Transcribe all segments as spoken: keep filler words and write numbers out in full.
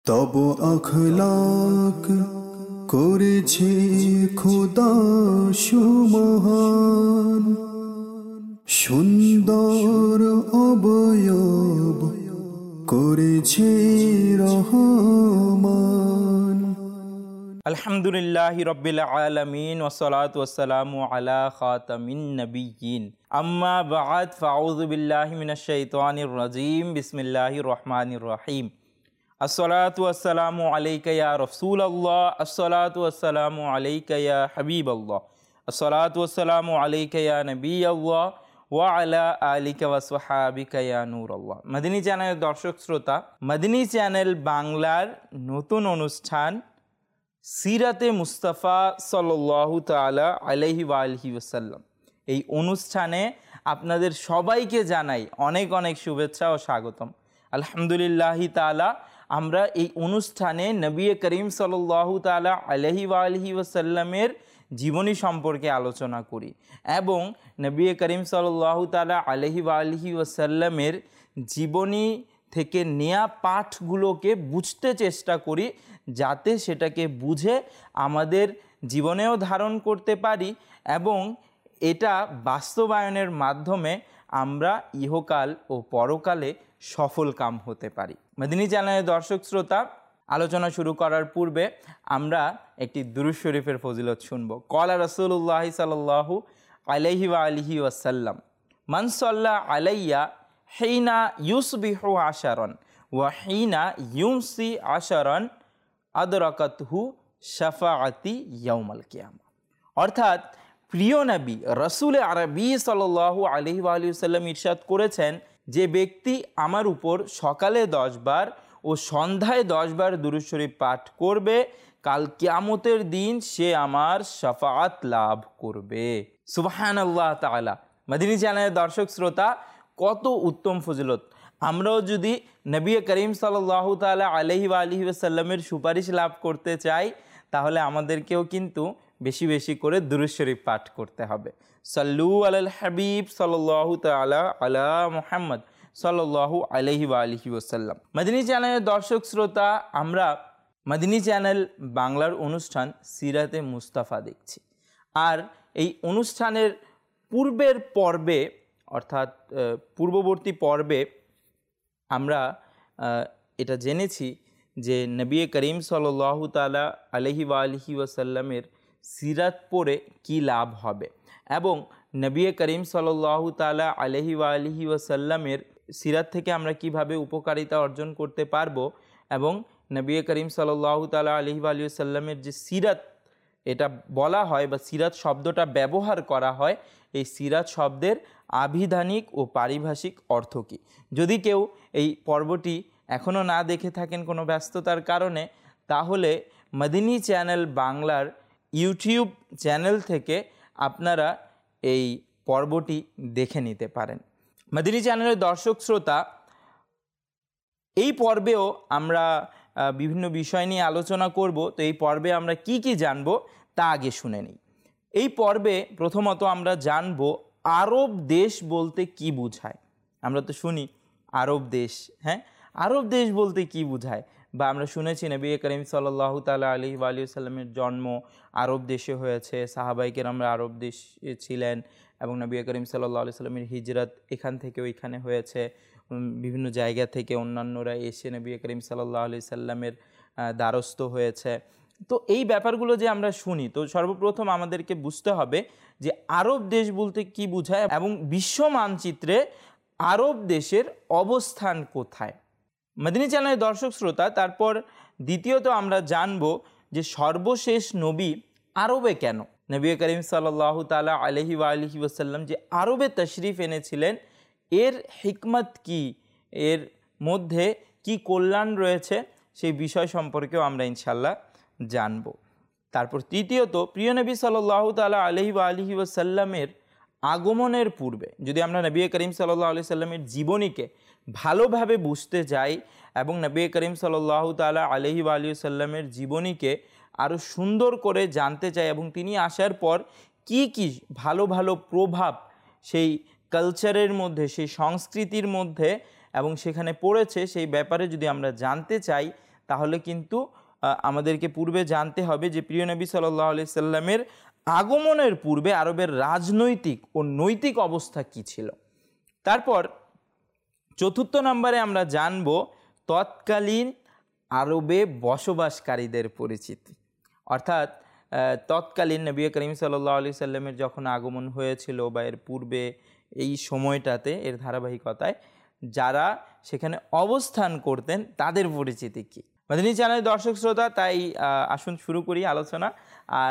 তব আখলাক করেছে খোদা সুমহান, সুন্দর অবয়ব করেছে রহমান। আলহামদুলিল্লাহি রাব্বিল আলামিন ওয়াসসালাতু ওয়াসসালামু আলা খাতামিন নাবিয়্যিন, আম্মা বা'দ, ফাআউযু বিল্লাহি মিনাশ শাইতানির রাজীম, বিসমিল্লাহির রহমানির রহিম। আসসালাতু ওয়াসসালামু আলাইকা ইয়া রাসূলুল্লাহ, আসসালাতু ওয়াসসালামু আলাইকা ইয়া হাবিবাল্লাহ, আসসালাতু ওয়াসসালামু আলাইকা ইয়া নবিয়াল্লাহ ওয়া আলা আলিকা ওয়া সাহাবিকা ইয়া নূরাল্লাহ। মদিনী চ্যানেলের দর্শক শ্রোতা, মদিনী চ্যানেল বাংলার নতুন অনুষ্ঠান সিরাতে মুস্তাফা সাল্লাল্লাহু তাআলা আলাইহি ওয়া আলিহি ওয়াসাল্লাম, এই অনুষ্ঠানে আপনাদের সবাইকে জানাই অনেক অনেক শুভেচ্ছা ও স্বাগতম। আলহামদুলিল্লাহি তাআলা আমরা এই অনুষ্ঠানে নবী করিম সাল্লাল্লাহু তাআলা আলাইহি ওয়া আলিহি ওয়াসাল্লামের জীবনী সম্পর্কে আলোচনা করি এবং নবী করিম সাল্লাল্লাহু তাআলা আলাইহি ওয়া আলিহি ওয়াসাল্লামের জীবনী থেকে নেয়া পাঠগুলোকে বুঝতে চেষ্টা করি, যাতে সেটাকে বুঝে আমাদের জীবনেও ধারণ করতে পারি এবং এটা বাস্তবায়নের মাধ্যমে আমরা ইহকাল ও পরকালে সফল কাম হতে পারি। মদিনী চ্যানেলের দর্শক শ্রোতা, আলোচনা শুরু করার পূর্বে আমরা একটি দুরূদ শরীফের ফজিলত শুনব। ক্বালা রাসূলুল্লাহ সাল্লাল্লাহু আলাইহি ওয়া আলিহি ওয়াসাল্লাম, মান সাল্লা আলাইয়া হিনা ইউসবিহু আশারান ওয়া হিনা ইউমসি আশারান আদরাকাতহু শাফাআতি ইয়াউমাল কিয়ামা। অর্থাৎ প্রিয় নবী রাসূল আরবী সাল্লাল্লাহু আলাইহি ওয়া আলিহি ওয়াসাল্লাম ইরশাদ করেছেন, যে ব্যক্তি আমার উপর সকালে দশ বার ও সন্ধ্যায় দশ বার দুরূদ শরীফ পাঠ করবে, কাল কিয়ামতের দিন সে আমার শাফাআত লাভ করবে। সুবহানাল্লাহ তাআলা। মদিনী চ্যানেলের দর্শক শ্রোতা, কত উত্তম ফজিলত! আমরাও যদি নবী করিম সাল্লাল্লাহু তাআলা আলাইহি ওয়া আলিহি ওয়াসাল্লামের সুপারিশ লাভ করতে চাই, তাহলে আমাদেরকেও কিন্তু বেশি বেশি করে দুরূদ শরীফ পাঠ করতে হবে। সাল্লু আলাল হাবিব সাল্লাল্লাহু তাআলা আলা মুহাম্মদ সাল্লাল্লাহু আলাইহি ওয়া আলিহি ওয়াসাল্লাম। মদিনী চ্যানেলের দর্শক শ্রোতা, আমরা মদিনী চ্যানেল বাংলার অনুষ্ঠান সিরাতে মুস্তাফা দেখছি। আর এই অনুষ্ঠানের পূর্বের পর্বে, অর্থাৎ পূর্ববর্তী পর্বে আমরা এটা জেনেছি যে নবী করিম সাল্লাল্লাহু তাআলা আলাইহি ওয়া আলিহি ওয়াসাল্লামের সিরাত পড়ে কী লাভ হবে এবং নবী করিম সাল্লাল্লাহু তাআলা আলাইহি ওয়া আলিহি ওয়াসাল্লামের সিরাত থেকে আমরা কিভাবে উপকারিতা অর্জন করতে পারবো এবং নবী করিম সাল্লাল্লাহু তাআলা আলাইহি ওয়া আলিহি ওয়াসাল্লামের যে সিরাত এটা বলা হয় বা সিরাত শব্দটা ব্যবহার করা হয়, এই সিরাত শব্দের আভিধানিক ও পারিভাষিক অর্থ কী। যদি কেউ এই পর্বটি এখনও না দেখে থাকেন কোনো ব্যস্ততার কারণে, তাহলে মদিনী চ্যানেল বাংলার ইউটিউব চ্যানেল থেকে আপনারা এই পর্বটি দেখে নিতে পারেন। মদিনী চ্যানেলের দর্শক শ্রোতা, এই পর্বেও আমরা বিভিন্ন বিষয় নিয়ে আলোচনা করব। তো এই পর্বে আমরা কি কি জানব তা আগে শুনে নিই। এই পর্বে প্রথমত আমরা জানব আরব দেশ বলতে কি বোঝায়। আমরা তো শুনি আরব দেশ, হ্যাঁ, আরব দেশ বলতে কি বোঝায়, বা আমরা শুনেছি নবী করিম সাল্লাল্লাহু তাআলা আলাইহি ওয়া আলিহি ওয়াসাল্লামের জন্ম আরব দেশে হয়েছে, সাহাবায়ে কেরামরা আরব দেশে ছিলেন এবং নবী করিম সাল্লাল্লাহু আলাইহি ওয়াসাল্লামের হিজরত এখান থেকে ওইখানে হয়েছে, বিভিন্ন জায়গা থেকে অন্যান্যরা এসে নবী করিম সাল্লাল্লাহু আলাইহি ওয়াসাল্লামের দ্বারস্থ হয়েছে। তো এই ব্যাপারগুলো যে আমরা শুনি, তো সর্বপ্রথম আমাদেরকে বুঝতে হবে যে আরব দেশ বলতে কি বোঝায় এবং বিশ্ব মানচিত্রে আরব দেশের অবস্থান কোথায়। মদিনী চ্যানেলের দর্শক শ্রোতা, তারপর দ্বিতীয়ত আমরা জানব যে সর্বশেষ নবী আরবে কেন। নবী করিম সাল্লাল্লাহু তাআলা আলাইহি ওয়া আলিহি ওয়াসাল্লাম যে আরবে তশরিফ এনেছিলেন, এর হিকমত কি, এর মধ্যে কি কল্যাণ রয়েছে, সেই বিষয় সম্পর্কেও আমরা ইনশাল্লাহ জানব। তারপর তৃতীয়ত প্রিয় নবী সাল্লাল্লাহু তাআলা আলাইহি ওয়া আলিহি ওয়াসাল্লামের আগমনের পূর্বে যদি আমরা নবী করিম সাল্লাল্লাহু আলাইহি সাল্লামের জীবনীকে ভালোভাবে বুঝতে যাই এবং নবী করিম সাল্লাল্লাহু তাআলা আলাইহি ওয়া আলিহি ওয়াসাল্লামের জীবনীকে আরও সুন্দর করে জানতে চাই এবং তিনি আসার পর কি কি ভালো ভালো প্রভাব সেই কালচারের মধ্যে, সেই সংস্কৃতির মধ্যে এবং সেখানে পড়েছে, সেই ব্যাপারে যদি আমরা জানতে চাই, তাহলে কিন্তু আমাদেরকে পূর্বে জানতে হবে যে প্রিয় নবী সাল্লাল্লাহু আলাইহি সাল্লামের আগমনের পূর্বে আরবের রাজনৈতিক ও নৈতিক অবস্থা কী ছিল। তারপর চতুর্থ নম্বরে আমরা জানব তৎকালীন আরবে বসবাসকারীদের পরিচিতি, অর্থাৎ তৎকালীন নবী করিম সাল্লাল্লাহু আলাইহি সাল্লামের যখন আগমন হয়েছিল বা এর পূর্বে এই সময়টাতে এর ধারাবাহিকতায় যারা সেখানে অবস্থান করতেন তাদের পরিচিতি কী। মাদানী চ্যানেলের দর্শক শ্রোতা, তাই আসুন শুরু করি আলোচনা। আর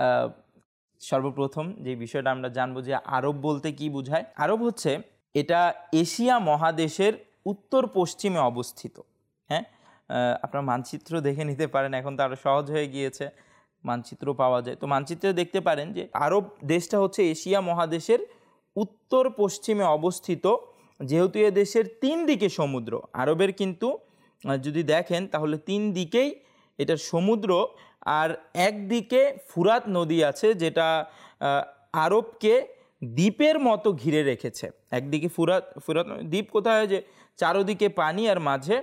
সর্বপ্রথম যে বিষয়টা আমরা জানবো যে আরব বলতে কি বোঝায়। আরব হচ্ছে এটা এশিয়া মহাদেশের উত্তর পশ্চিমে অবস্থিত। হ্যাঁ, আপনারা মানচিত্র দেখে নিতে পারেন, এখন তো আরও সহজ হয়ে গিয়েছে, মানচিত্র পাওয়া যায়। তো মানচিত্রে দেখতে পারেন যে আরব দেশটা হচ্ছে এশিয়া মহাদেশের উত্তর পশ্চিমে অবস্থিত। যেহেতু এ দেশের তিন দিকে সমুদ্র, আরবের কিন্তু যদি দেখেন তাহলে তিন দিকেই এটার সমুদ্র, আর একদিকে ফুরাত নদী আছে যেটা আরবকে দ্বীপের মতো ঘিরে রেখেছে। একদিকে ফুরাত ফুরাত দ্বীপ কোথায়, যে চারোদিকে পানি আর মাঝে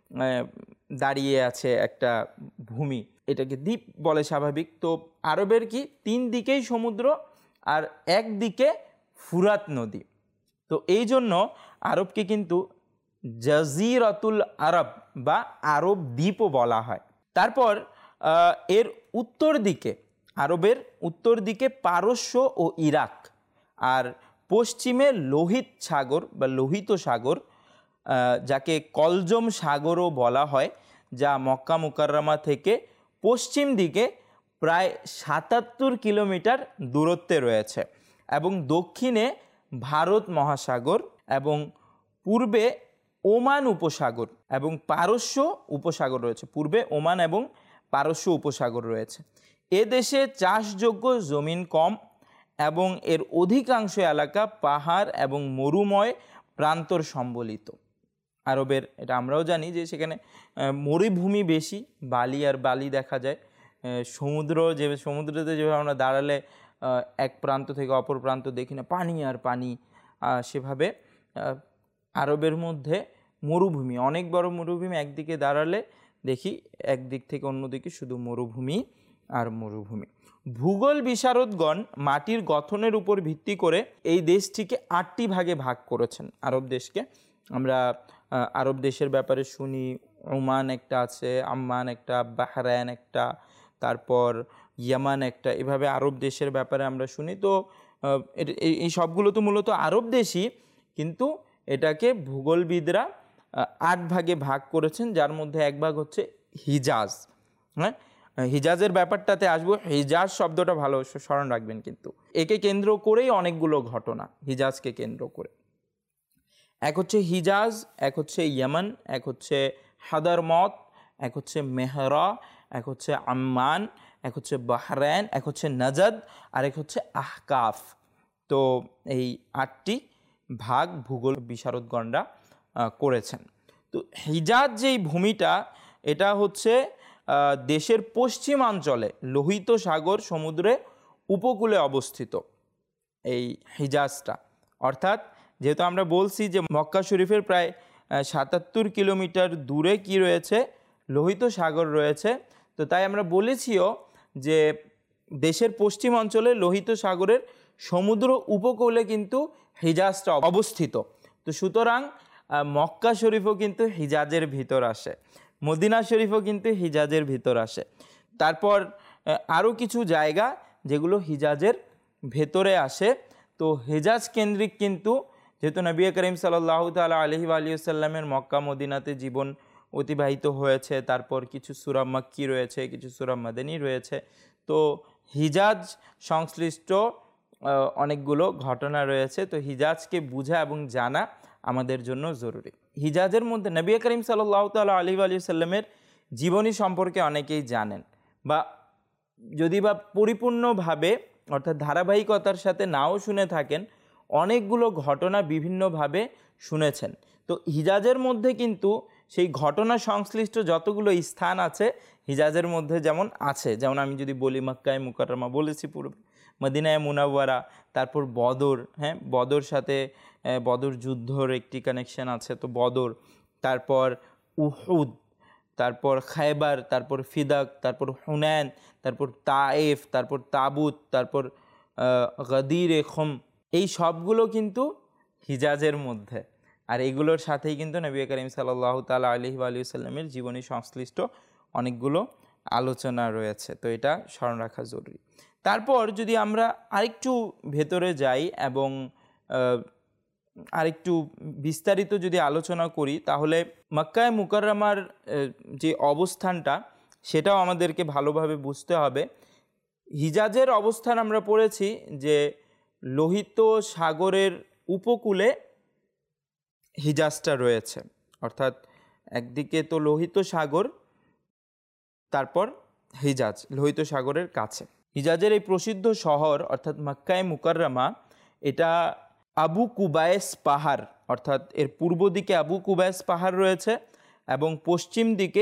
দাঁড়িয়ে আছে একটা ভূমি, এটাকে দ্বীপ বলে স্বাভাবিক। তো আরবের কি তিন দিকেই সমুদ্র আর একদিকে ফুরাত নদী। তো এই জন্য আরবকে কিন্তু জাজিরাতুল আরব বা আরব দ্বীপও বলা হয়। তারপর এর উত্তর দিকে, আরবের উত্তর দিকে পারস্য ও ইরাক, আর পশ্চিমে লোহিত সাগর বা লোহিত সাগর, যাকে কলজম সাগরও বলা হয়, যা মক্কা মুকাররমা থেকে পশ্চিম দিকে প্রায় সাতাত্তর কিলোমিটার দূরত্বে রয়েছে, এবং দক্ষিণে ভারত মহাসাগর, এবং পূর্বে ওমান উপসাগর এবং পারস্য উপসাগর রয়েছে। পূর্বে ওমান এবং পারস্য উপসাগর রয়েছে। এ দেশে চাষযোগ্য জমিন কম এবং এর অধিকাংশ এলাকা পাহাড় এবং মরুময় প্রান্তর সম্বলিত। আরবের এটা আমরাও জানি যে সেখানে মরুভূমি বেশি, বালি আর বালি দেখা যায়। সমুদ্র, যে সমুদ্রতে যেভাবে আমরা দাঁড়ালে এক প্রান্ত থেকে অপর প্রান্ত দেখি না, পানি আর পানি, সেভাবে আরবের মধ্যে মরুভূমি, অনেক বড় মরুভূমি, একদিকে দাঁড়ালে দেখি একদিক থেকে অন্যদিকে শুধু মরুভূমি আর মরুভূমি। ভূগোল বিশারদগণ মাটির গঠনের উপর ভিত্তি করে এই দেশটিকে আটটি ভাগে ভাগ করেছেন। আরব দেশকে আমরা আরব দেশের ব্যাপারে শুনি, ওমান একটা আছে, আম্মান একটা, বাহরাইন একটা, তারপর ইয়ামান একটা, এভাবে আরব দেশের ব্যাপারে আমরা শুনি। তো এই সবগুলো তো মূলত আরব দেশই, কিন্তু এটাকে ভূগোলবিদরা আট ভাগে ভাগ করেছেন, যার মধ্যে এক ভাগ হচ্ছে হিজাজ। হ্যাঁ, হিজাজের ব্যাপারটাতে আসবো। হিজাজ শব্দটা ভালো স্মরণ রাখবেন, কিন্তু একে কেন্দ্র করেই অনেকগুলো ঘটনা, হিজাজকে কেন্দ্র করে। এক হচ্ছে হিজাজ, এক হচ্ছে ইয়ামান, এক হচ্ছে হাদারমত, এক হচ্ছে মেহরা, এক হচ্ছে আম্মান, এক হচ্ছে বাহরাইন, এক হচ্ছে নাজাদ, আর এক হচ্ছে আহকাফ। তো এই আটটি ভাগ ভূগোল বিশারদগণরা করেছেন। তো হিজাজ যেই ভূমিটা, এটা হচ্ছে দেশের পশ্চিমাঞ্চলে লোহিত সাগর সমুদ্রে উপকূলে অবস্থিত এই হিজাজটা। অর্থাৎ যেহেতু আমরা বলছি যে মক্কা শরীফের প্রায় সাতাত্তর কিলোমিটার দূরে কি রয়েছে, লোহিত সাগর রয়েছে, তো তাই আমরা বলেছিও যে দেশের পশ্চিম অঞ্চলে লোহিত সাগরের সমুদ্র উপকূলে কিন্তু হিজাজটা অবস্থিত। তো সুতরাং মক্কা শরীফও কিন্তু হিজাজের ভিতর আসে, মদিনা শরীফও কিন্তু হিজাজের ভিতর আসে। তারপর আরও কিছু জায়গা যেগুলো হিজাজের ভেতরে আসে। তো হিজাজ কেন্দ্রিক কিন্তু, যেহেতু নবী করিম সাল্লাল্লাহু তাআলা আলাইহি ওয়া আলিহি ওয়াসাল্লামের মক্কা মদিনাতে জীবন অতিবাহিত হয়েছে, তারপর কিছু সূরা মাক্কি রয়েছে, কিছু সূরা মাদানী রয়েছে। তো হিজাজ সংশ্লিষ্ট অনেকগুলো ঘটনা রয়েছে। তো হিজাজকে বোঝা এবং জানা আমাদের জন্য জরুরি। হিজাজের মধ্যে নবী করিম সাল্লাল্লাহু তাআলা আলাইহি ওয়া আলিহি ওয়াসাল্লামের জীবনী সম্পর্কে অনেকেই জানেন, বা যদি বা পরিপূর্ণভাবে অর্থাৎ ধারাবাহিকতার সাথে নাও শুনে থাকেন, অনেকগুলো ঘটনা বিভিন্নভাবে শুনেছেন। তো হিজাজের মধ্যে কিন্তু সেই ঘটনা সংশ্লিষ্ট যতগুলো স্থান আছে হিজাজের মধ্যে যেমন আছে, যেমন আমি যদি বলি মক্কায়ে মুকাররমা বলেছি পূর্বে, মদিনায়ে মুনাওয়ারা, তারপর বদর, হ্যাঁ বদর সাথে বদর যুদ্ধর একটি কানেকশন আছে, তো বদর, তারপর উহুদ, তারপর খায়বার, তারপর ফিদাক, তারপর হুনাইন, তারপর তায়েফ, তারপর তাবুত, তারপর গদির খম, এই সবগুলো কিন্তু হিজাজের মধ্যে। আর এগুলোর সাথেই কিন্তু নবী করিম সাল্লাল্লাহু তাআলা আলাইহি ওয়া আলিহি ওয়াসাল্লামের জীবনী সংশ্লিষ্ট অনেকগুলো আলোচনা রয়েছে, তো এটা স্মরণ রাখা জরুরি। তারপর যদি আমরা আরেকটু ভেতরে যাই এবং আরেকটু বিস্তারিত যদি আলোচনা করি, তাহলে মক্কায়ে মুকাররমার যে অবস্থানটা সেটাও আমাদেরকে ভালোভাবে বুঝতে হবে। হিজাজের অবস্থান আমরা পড়েছি যে লোহিত সাগরের উপকূলে হিজাজটা রয়েছে, অর্থাৎ একদিকে তো লোহিত সাগর, তারপর হিজাজ লোহিত সাগরের কাছে। হিজাজের এই প্রসিদ্ধ শহর অর্থাৎ মক্কায়ে মুকাররমা, এটা আবু কুবায়েস পাহাড়, অর্থাৎ এর পূর্ব দিকে আবু কুবায়েস পাহাড় রয়েছে এবং পশ্চিম দিকে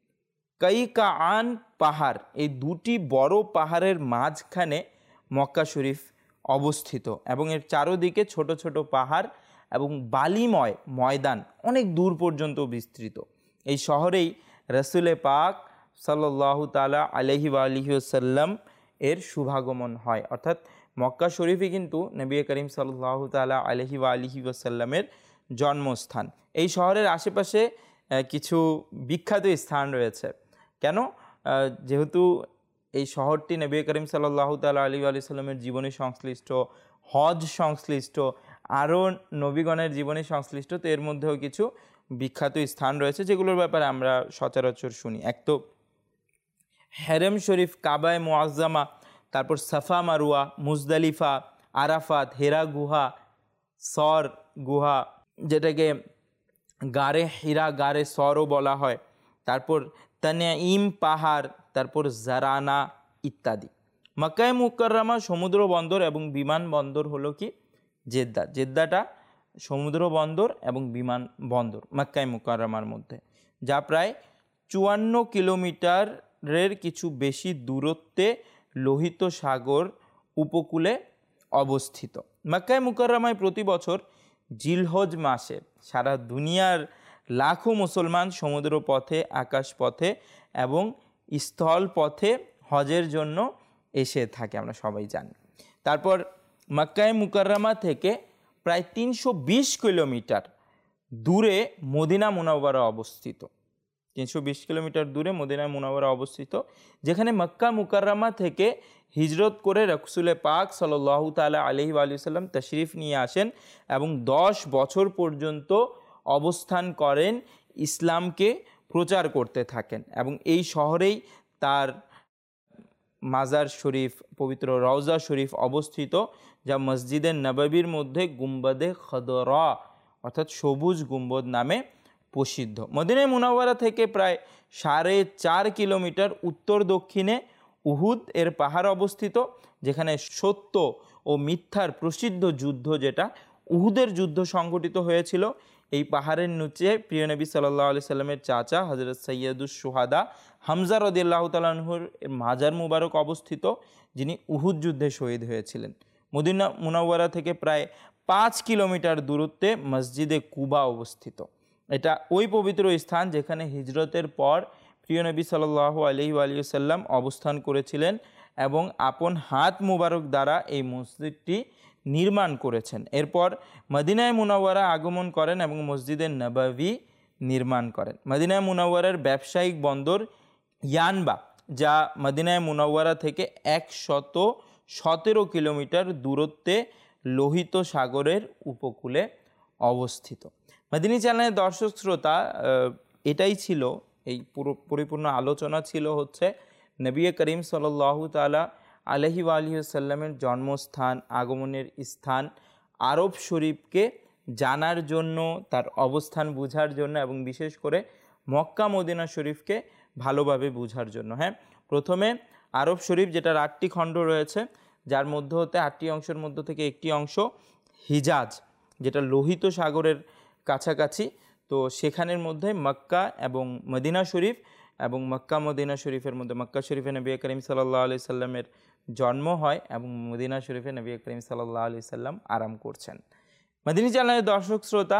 কাইকাআন পাহাড়, এই দুটি বড় পাহাড়ের মাঝখানে মক্কা শরীফ অবস্থিত এবং এর চারদিকে ছোট ছোট পাহাড় এবং বালিময় ময়দান অনেক দূর পর্যন্ত বিস্তৃত। এই শহরেই রাসূলে পাক সাল্লাল্লাহু তাআলা আলাইহি ওয়া আলিহি ওয়াসাল্লাম এর শুভাগমন হয়, অর্থাৎ মক্কা শরীফই কিন্তু নবী করিম সাল্লাল্লাহু তাআলা আলাইহি ওয়া আলিহি ওয়াসাল্লামের জন্মস্থান। এই শহরের আশেপাশে কিছু বিখ্যাত স্থান রয়েছে। কেন? যেহেতু এই শহরটি নবী করিম সাল্লাল্লাহু তাআলা আলাইহি ওয়া সাল্লামের জীবনী সংশ্লিষ্ট, হজ সংশ্লিষ্ট, আরও নবীগণের জীবনী সংশ্লিষ্ট, তো এর মধ্যেও কিছু বিখ্যাত স্থান রয়েছে যেগুলোর ব্যাপারে আমরা সচরাচর শুনি। এক তো হেরেম শরীফ, কাবায়ে মুআজ্জামা, তারপর সাফা মারুয়া, মুজদালিফা, আরাফাত, হেরা গুহা, সর গুহা যেটাকে গারে হিরা, গারে সরও বলা হয়, তারপর তানঈম পাহাড়, তারপর জারানা ইত্যাদি। মক্কায়ে মুকাররমা সমুদ্র বন্দর এবং বিমান বন্দর হলো কি জেদ্দা। জেদ্দাটা সমুদ্র বন্দর এবং বিমান বন্দর মক্কায়ে মুকাররমার মধ্যে, যা প্রায় চুয়ান্ন কিলোমিটারের কিছু বেশি দূরত্বে লোহিত সাগর উপকূলে অবস্থিত। মক্কায়ে মুকাররমায় প্রতি বছর জিলহজ মাসে সারা দুনিয়ার লাখো মুসলমান সমুদ্র পথে, আকাশ পথে এবং স্থল পথে হজের জন্য এসে থাকে, আমরা সবাই জানি। তারপর মক্কায়ে মুকাররমা থেকে প্রায় তিনশো বিশ কিলোমিটার দূরে মদিনা মুনাওয়ারা অবস্থিত। তিনশো বিশ কিলোমিটার দূরে মদিনা মুনাওয়ারা অবস্থিত, যেখানে মক্কা মুকাররমা থেকে হিজরত করে রাসূলে পাক সাল্লাল্লাহু তাআলা আলাইহি ওয়া সাল্লাম তশরিফ নিয়ে আসেন এবং দশ বছর পর্যন্ত অবস্থান করেন, ইসলামকে প্রচার করতে থাকেন। এবং এই শহরেই তার মাজার শরীফ, পবিত্র রওজা শরীফ অবস্থিত, যা মসজিদে নববীর মধ্যে গুম্বদে খদরা অর্থাৎ সবুজ গুম্বদ নামে প্রসিদ্ধ। মদিনা মুনাওয়ারা থেকে প্রায় সাড়ে চার কিলোমিটার উত্তর দক্ষিণে উহুদ এর পাহাড় অবস্থিত, যেখানে সত্য ও মিথ্যার প্রসিদ্ধ যুদ্ধ, যেটা উহুদের যুদ্ধ সংঘটিত হয়েছিল। এই পাহাড়ের নিচে প্রিয় নবী সাল্লাল্লাহু আলাইহি সাল্লামের চাচা হযরত সৈয়দুশ শুহাদা হামজা রাদিয়াল্লাহু তাআলা আনহুর মাজার মুবারক অবস্থিত, যিনি উহুদ যুদ্ধে শহীদ হয়েছিলেন। মদিনা মুনাওয়ারা থেকে প্রায় পাঁচ কিলোমিটার দূরত্বে মসজিদে কুবা অবস্থিত। এটা ওই পবিত্র স্থান যেখানে হিজরতের পর প্রিয় নবী সাল্লাল্লাহু আলাইহি ওয়া সাল্লাম অবস্থান করেছিলেন এবং আপন হাত মুবারক দ্বারা এই মসজিদটি নির্মাণ করেছেন। এরপর মদিনায়ে মুনাওয়ারা আগমন করেন এবং মসজিদে নববী নির্মাণ করেন। মদিনায়ে মুনাওয়ারার ব্যবসায়িক বন্দর ইয়ানবা, যা মদিনায়ে মুনাওয়ারা থেকে একশত সতেরো কিলোমিটার দূরত্বে লোহিত সাগরের উপকূলে অবস্থিত। মদিনী চ্যানেলের দর্শক শ্রোতা, এটাই ছিল এই পুরো পরিপূর্ণ আলোচনা ছিল হচ্ছে নবী করিম সাল্লাল্লাহু তাআলা আলাইহি ওয়া আলিহি ওয়াসাল্লামের জন্মস্থান, আগমনের স্থান, আরব শরীফকে জানার জন্য, তার অবস্থান বোঝার জন্য এবং বিশেষ করে মক্কা মদিনা শরীফকে ভালোভাবে বোঝার জন্য। হ্যাঁ, প্রথমে আরব শরীফ, যেটার আটটি খণ্ড রয়েছে, যার মধ্য হতে আটটি অংশের মধ্য থেকে একটি অংশ হিজাজ, যেটা লোহিত সাগরের কাছাকাছি। তো সেখানের মধ্যে মক্কা এবং মদিনা শরীফ এবং মক্কা মদিনা শরীফের মধ্যে মক্কা শরীফে নবী করিম সাল্লাল্লাহু আলাইহি সাল্লামের জন্ম হয় এবং মদিনা শরীফে নবী করিম সাল্লাল্লাহু আলাইহি সাল্লাম আরাম করছেন। মদিনী চ্যানেলের দর্শক শ্রোতা,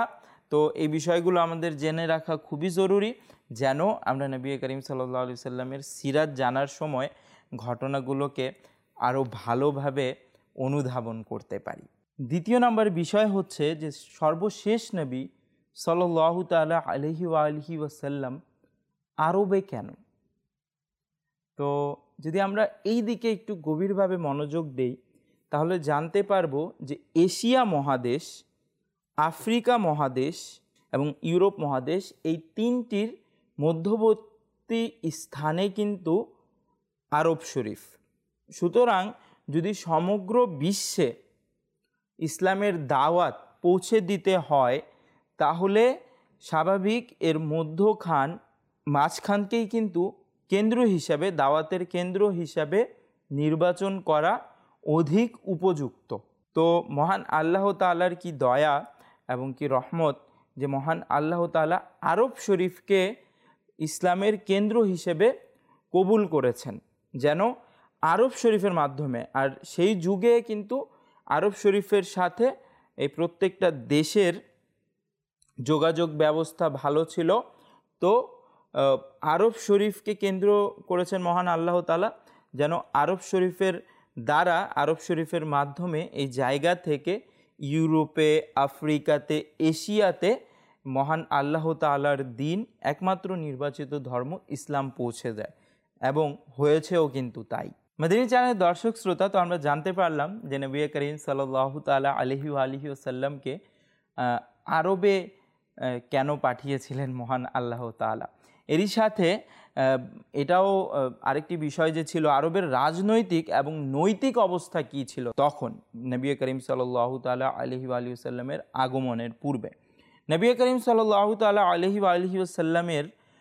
তো এই বিষয়গুলো আমাদের জেনে রাখা খুবই জরুরি, যেন আমরা নবী করিম সাল্লাল্লাহু আলাইহি সাল্লামের সিরাত জানার সময় ঘটনাগুলোকে আরও ভালোভাবে অনুধাবন করতে পারি। দ্বিতীয় নম্বর বিষয় হচ্ছে যে সর্বশেষ নবী সাল্লাল্লাহু তাআলা আলাইহি ওয়া আলিহি ওয়াসাল্লাম আরবে কেন? তো যদি আমরা এই দিকে একটু গভীরভাবে মনোযোগ দেই তাহলে জানতে পারবো যে এশিয়া মহাদেশ, আফ্রিকা মহাদেশ এবং ইউরোপ মহাদেশ এই তিনটির মধ্যবর্তী স্থানে কিন্তু আরব শরীফ। সুতরাং যদি সমগ্র বিশ্বে ইসলামের দাওয়াত পৌঁছে দিতে হয় তাহলে স্বাভাবিক এর মধ্যখান মাঝখানকেই কিন্তু কেন্দ্র হিসাবে, দাওয়াতের কেন্দ্র হিসাবে নির্বাচন করা অধিক উপযুক্ত। তো মহান আল্লাহ তাআলার কি দয়া এবং কি রহমত যে মহান আল্লাহ তাআলা আরব শরীফকে ইসলামের কেন্দ্র হিসেবে কবুল করেছেন, যেন আরব শরীফের মাধ্যমে, আর সেই যুগে কিন্তু আরব শরীফের সাথে এই প্রত্যেকটা দেশের যোগাযোগ ব্যবস্থা ভালো ছিল। তো আরব শরীফকে কেন্দ্র করেছেন মহান আল্লাহ তাআলা, যেন আরব শরীফের দ্বারা, আরব শরীফের মাধ্যমে এই জায়গা থেকে ইউরোপে, আফ্রিকাতে, এশিয়াতে মহান আল্লাহ তাআলার দ্বীন, একমাত্র নির্বাচিত ধর্ম ইসলাম পৌঁছে যায়, এবং হয়েছেও কিন্তু তাই। মাদানী চ্যানেলের দর্শক শ্রোতা, তো আমরা জানতে পারলাম যে নবী করিম সাল্লাল্লাহু তাআলা আলাইহি ওয়া আলিহি ওয়াসাল্লামকে আরবে কেন পাঠিয়েছিলেন মহান আল্লাহ তাআলা। এরই সাথে এটাও আরেকটি বিষয় যে ছিল, আরবের রাজনৈতিক এবং নৈতিক অবস্থা কি ছিল তখন নবী করিম সাল্লাল্লাহু তাআলা আলাইহি ওয়া আলিহি ওয়াসাল্লামের আগমনের পূর্বে। নবী করিম সাল্লাল্লাহু তাআলা আলাইহি ওয়া আলিহি ওয়াসাল্লামের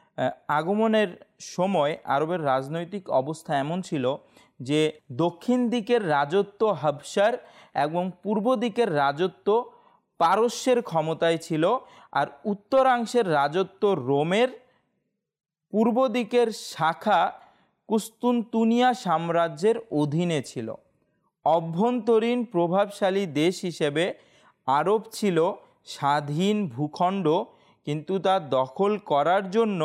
আগমনের সময় আরবের রাজনৈতিক অবস্থা এমন ছিল যে দক্ষিণ দিকের রাজত্ব হাবশার এবং পূর্ব দিকের রাজত্ব পারস্যের ক্ষমতায় ছিল, আর উত্তরাংশের রাজত্ব রোমের, পূর্ব দিকের শাখা কুস্তুনতুনিয়া সাম্রাজ্যের অধীনে ছিল। অভ্যন্তরীণ প্রভাবশালী দেশ হিসেবে আরব ছিল স্বাধীন ভূখণ্ড, কিন্তু তা দখল করার জন্য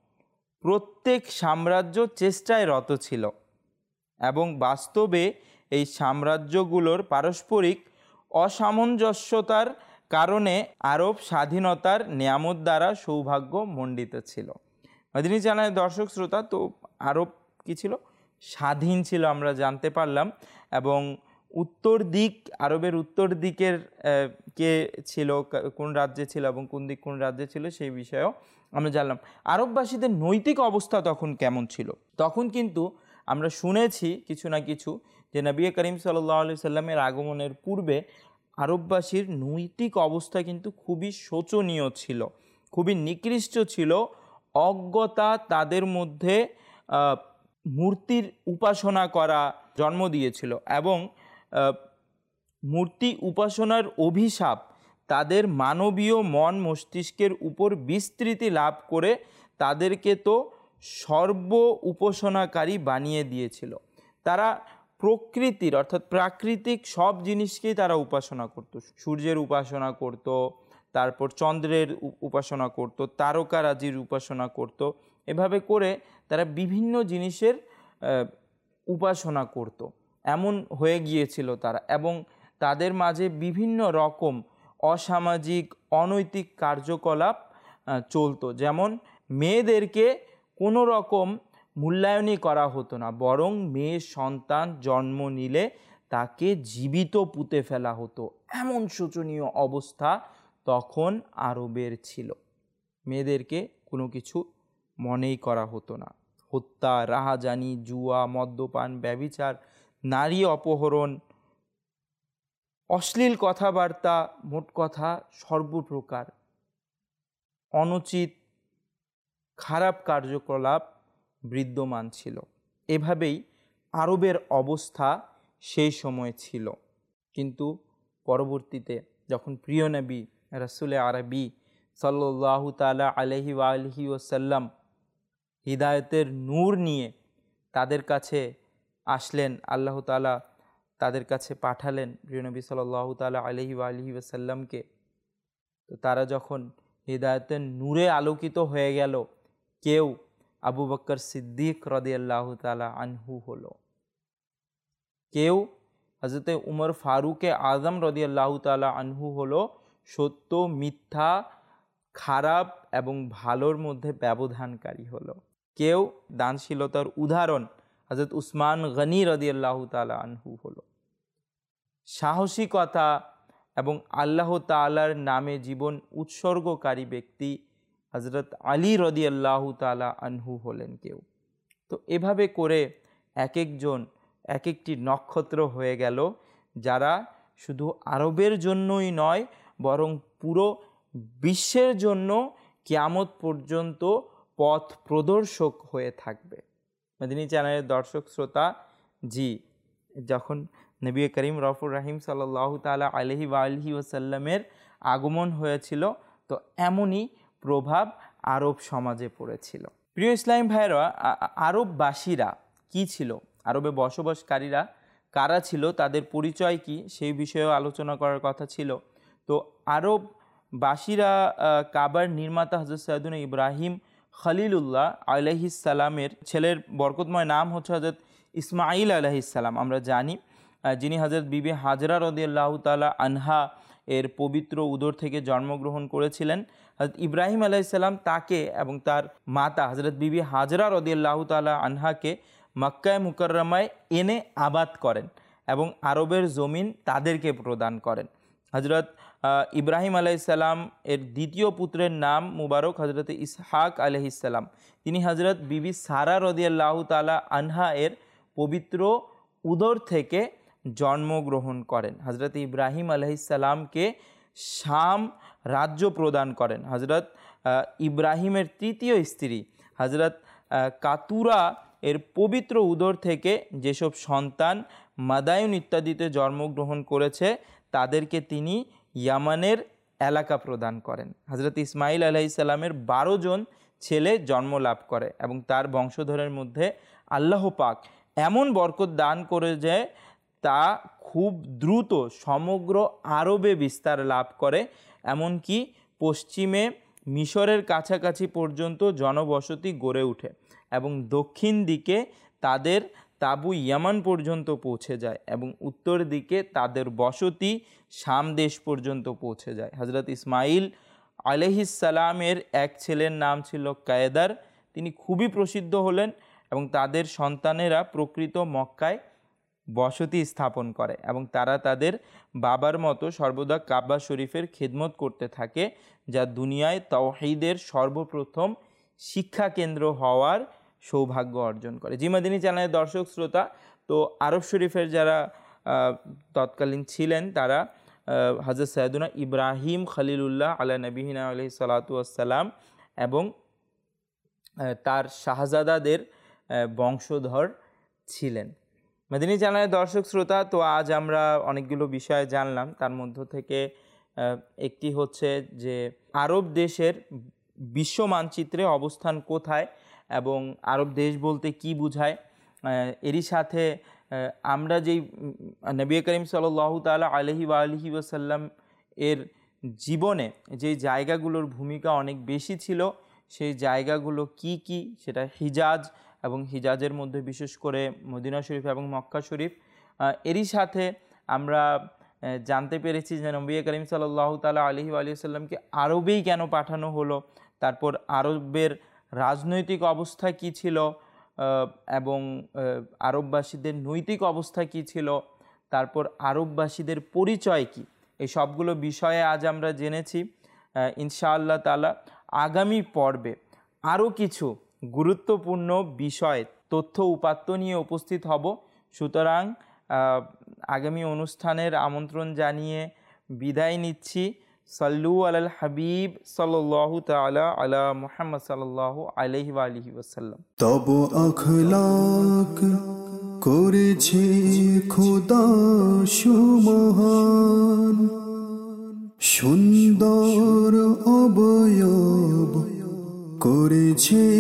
প্রত্যেক সাম্রাজ্য চেষ্টায় রত ছিল, এবং বাস্তবে এই সাম্রাজ্যগুলোর পারস্পরিক অসামঞ্জস্যতার কারণে আরব স্বাধীনতার নিয়ামত দ্বারা সৌভাগ্য মণ্ডিত ছিল। মাদানী চ্যানেলের দর্শক শ্রোতা, তো আরব কি ছিল? স্বাধীন ছিল, আমরা জানতে পারলাম। এবং উত্তর দিক, আরবের উত্তর দিকের কে ছিল, কোন রাজ্যে ছিল এবং কোন দিক কোন রাজ্যে ছিল সেই বিষয়েও আমরা জানলাম। আরববাসীদের নৈতিক অবস্থা তখন কেমন ছিল? তখন কিন্তু আমরা শুনেছি কিছু না কিছু যে নবী করিম সাল্লাল্লাহু আলাইহি সাল্লামের আগমনের পূর্বে আরববাসীর নৈতিক অবস্থা কিন্তু খুবই শোচনীয় ছিল, খুবই নিকৃষ্ট ছিল। অজ্ঞতা তাদের মধ্যে মূর্তির উপাসনা করা জন্ম দিয়েছিল, এবং মূর্তি উপাসনার অভিশাপ তাদের মানবীয় মন মস্তিষ্কের উপর বিস্তৃতি লাভ করে তাদেরকে তো সর্ব উপাসনাকারী বানিয়ে দিয়েছিল। তারা প্রকৃতির অর্থাৎ প্রাকৃতিক সব জিনিসকেই তারা উপাসনা করত। সূর্যের উপাসনা করত, তারপর চন্দ্রের উপাসনা করত, তারকারাজির উপাসনা করত। এভাবে করে তারা বিভিন্ন জিনিসের উপাসনা করত, এমন হয়ে গিয়েছিল তারা। এবং তাদের মাঝে বিভিন্ন রকম অসামাজিক অনৈতিক কার্যকলাপ চলতো, যেমন মেয়েদেরকে কোনো রকম মূল্যায়নই করা হতো না, বরং মেয়ের সন্তান জন্ম নিলে তাকে জীবিত পুঁতে ফেলা হতো। এমন শোচনীয় অবস্থা তখন আরবের ছিল। মেয়েদেরকে কোনো কিছু মনেই করা হতো না। হত্যা, রাহাজানি, জুয়া, মদ্যপান, ব্যভিচার, নারী অপহরণ, অশ্লীল কথাবার্তা, মোট কথা সর্বপ্রকার অনুচিত খারাপ কার্যকলাপ বিদ্যমান ছিল। এভাবেই আরবের অবস্থা সেই সময় ছিল। কিন্তু পরবর্তীতে যখন প্রিয় নবী রাসূলে আরবি সাল্লাল্লাহু তাআলা আলাইহি ওয়া আলিহি ওয়াসাল্লাম হিদায়াতের নূর নিয়ে তাদের কাছে আসলেন, আল্লাহ তাআলা তাদের কাছে পাঠালেন প্রিয় নবী সাল্লাল্লাহু তাআলা আলাইহি ওয়া আলিহি ওয়াসাল্লামকে। তো তারা যখন হিদায়াতের নূরে আলোকিত হয়ে গেল, কেউ আবু বকর সিদ্দিক রাদিয়াল্লাহু তাআলা আনহু হলো, কেউ হযরতে উমর ফারুকে আজম রাদিয়াল্লাহু তাআলা আনহু হলো। সত্য মিথ্যা খারাপ এবং ভালোর মধ্যে ব্যবধানকারী হলো। কেউ দানশীলতার উদাহরণ হযরত উসমান গনি রাদিয়াল্লাহু তাআলা আনহু হলো। সাহসিকতা এবং আল্লাহ তাআলার নামে জীবন উৎসর্গকারী ব্যক্তি হযরত আলী রাদিয়াল্লাহু তাআলা আনহু হলেন কেউ। তো এভাবে করে এক একজন এক একটি নক্ষত্র হয়ে গেল, যারা শুধু আরবের জন্যই নয় বরং পুরো বিশ্বের জন্য কিয়ামত পর্যন্ত পথ প্রদর্শক হয়ে থাকবে। মদিনী চ্যানেলের দর্শক শ্রোতা, জি, যখন নবী করিম রফুর রাহিম সাল্লাল্লাহু তাআলা আলাইহি ওয়া আলিহি ওয়াসাল্লামের আগমন হয়েছিল, তো এমনই প্রভাব আরব সমাজে পড়েছিল। প্রিয় ইসলাম ভাইরা, আরববাসীরা কি ছিল, আরবে বসবাসকারীরা কারা ছিল, তাদের পরিচয় কি, সেই বিষয়েও আলোচনা করার কথা ছিল। তো আরববাসীরা কাবার নির্মাতা হযরত সাইয়্যিদুনা ইব্রাহিম খলিলুল্লাহ আলাইহিস সালামের ছেলের বরকতময় নাম হচ্ছে হযরত ইসমাঈল আলাইহিস সালাম, আমরা জানি, যিনি হযরত বিবি হাজরা রাদিয়াল্লাহু তাআলা আনহা এর পবিত্র উদর থেকে জন্মগ্রহণ করেছিলেন। হযরত ইব্রাহিম আলাইহিস সালাম তাকে এবং তার মাতা হযরত বিবি হাজরা রাদিয়াল্লাহু তাআলা আনহাকে মক্কায় মুকাররমায় এনে আবাদ করেন এবং আরবের জমিন তাদেরকে প্রদান করেন। হযরত ইব্রাহিম আলাইহিস সালাম এর দ্বিতীয় পুত্রের নাম মুবারক হযরত ইসহাক আলাইহিস সালাম। তিনি হযরত বিবি সারা রাদিয়াল্লাহু তাআলা আনহা এর পবিত্র উদর থেকে জন্মগ্রহণ করেন। হযরত ইব্রাহিম আলাইহিস সালামকে শাম রাজ্য প্রদান করেন। হযরত ইব্রাহিমের তৃতীয় স্ত্রী হযরত কাতুরা এর পবিত্র উদর থেকে যেসব সন্তান মাদায়ুন ইত্যাদিতে জন্মগ্রহণ করেছে, তাদেরকে তিনি ইয়ামানের এলাকা প্রদান করেন। হযরত ইসমাঈল আলাইহিস সালামের বারো জন ছেলে জন্ম লাভ করে এবং তার বংশধরের মধ্যে আল্লাহ পাক এমন বরকত দান করে যে তা খুব দ্রুত সমগ্র আরবে বিস্তার লাভ করে, এমনকি পশ্চিমে মিশরের কাছাকাছি পর্যন্ত জনবসতি গড়ে ওঠে এবং দক্ষিণ দিকে তাদের তাবু ইয়ামান পর্যন্ত পৌঁছে যায় এবং উত্তর দিকে তাদের বসতি শাম দেশ পর্যন্ত পৌঁছে যায়। হযরত ইসমাঈল আলাইহিস সালামের এক ছেলের নাম ছিল কায়দার, তিনি খুবই প্রসিদ্ধ হলেন এবং তাদের সন্তানেরা প্রকৃত মক্কায় বসতি স্থাপন করে এবং তারা তাদের বাবার মতো সর্বদা কাবা শরীফের খিদমত করতে থাকে, যা দুনিয়ায় তাওহীদের সর্বপ্রথম শিক্ষা কেন্দ্র হওয়ার সৌভাগ্য অর্জন করে। জি মাদিনী চ্যানেলের দর্শক শ্রোতা, তো আরব শরীফের যারা তৎকালীন ছিলেন তারা হযরত সাইয়্যিদুনা ইব্রাহিম খলিলুল্লাহ আলা নবিহিনা আলাইহিস সালাতু ওয়াস সালাম এবং তার শাহজাদাদের বংশধর ছিলেন। মাদিনী চ্যানেলের দর্শক শ্রোতা, তো আজ আমরা অনেকগুলো বিষয় জানলাম। তার মধ্য থেকে একটি হচ্ছে যে আরব দেশের বিশ্ব মানচিত্রে অবস্থান কোথায় এবং আরব দেশ বলতে কি বোঝায়, এরই সাথে আমরা যেই নবী করিম সাল্লাল্লাহু তাআলা আলাইহি ওয়া আলিহি ওয়াসাল্লাম এর জীবনে যেই জায়গাগুলোর ভূমিকা অনেক বেশি ছিল, সেই জায়গাগুলো কি কি, সেটা হিজাজ এবং হিজাজের মধ্যে বিশেষ করে মদিনা শরীফ এবং মক্কা শরীফ। এরই সাথে আমরা জানতে পেরেছি যে নবী করিম সাল্লাল্লাহু তাআলা আলাইহি ওয়া আলিহি ওয়াসাল্লামকে আরবেই কেন পাঠানো হলো, তারপর আরবের রাজনৈতিক অবস্থা কি ছিল এবং আরববাসীদের নৈতিক অবস্থা কি ছিল, তারপর আরববাসীদের পরিচয় কি, এই সবগুলো বিষয়ে আজ আমরা জেনেছি। ইনশাআল্লাহ তাআলা আগামী পর্বে আরও কিছু গুরুত্বপূর্ণ বিষয়, তথ্য উপাত্ত নিয়ে উপস্থিত হব। সুতরাং আগামী অনুষ্ঠানের আমন্ত্রণ জানিয়ে বিদায় নিচ্ছি। সাল্লু আলাল হাবিব সাল্লাল্লাহু তাআলা আলা মুহাম্মদ সাল্লাল্লাহু আলাইহি ওয়া আলিহি ওয়াসাল্লাম। তব আখলাক করেছে খোদা সুমহান, সুন্দর অবয়ব করেছে